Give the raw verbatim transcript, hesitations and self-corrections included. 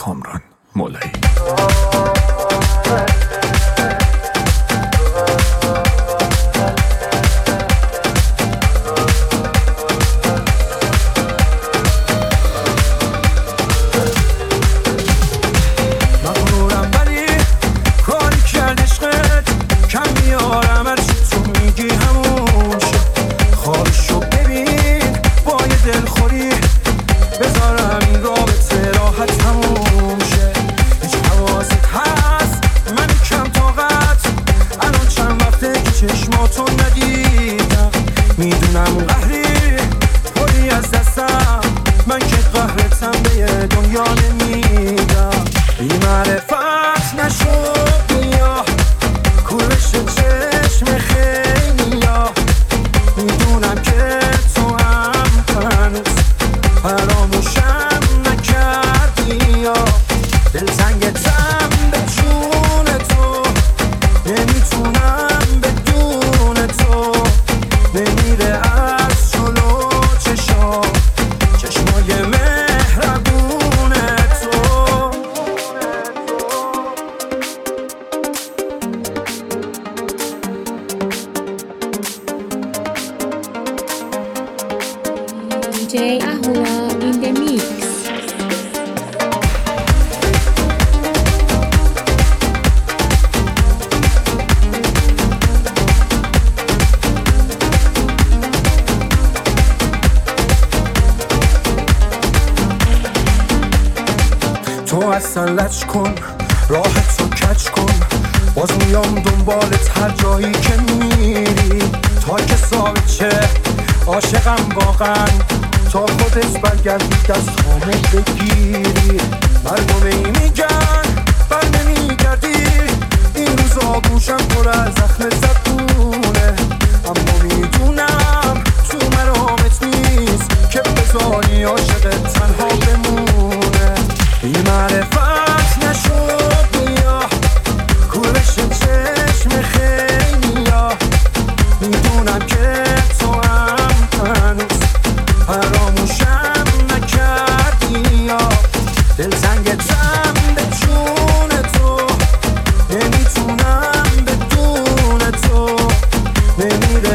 کامران مولایی. اصلا لچ کن راحت رو کچ کن، باز میام دنبالت هر جایی که میری، تا که ثابت شه عاشقم واقعا، تا خودت برگردی دست خامو بگیری. مردم ای میگن بر نمیگردی، این روزا گوشم پر از زخم زبونه، اما میدونم تو مرامت نیست که بذاری عاشقت تنها بمونه. بی معرفت نشد بیا کورش چشم خیلی ها، میدونم که تو هم هنوز فراموشم نکردی یا دلتنگتم به جون تو، نمیتونم بدون تو، نمیره